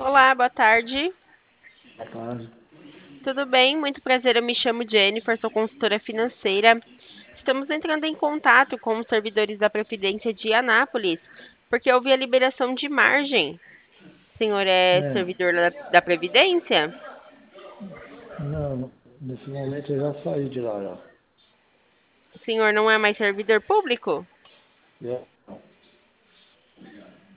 Olá, boa tarde. Boa tarde. Tudo bem? Muito prazer. Eu me chamo Jennifer, sou consultora financeira. Estamos entrando em contato com os servidores da Previdência de Anápolis, porque houve a liberação de margem. O senhor é É, servidor da Previdência? não, nesse momento eu já saí de lá já. O senhor não é mais servidor público?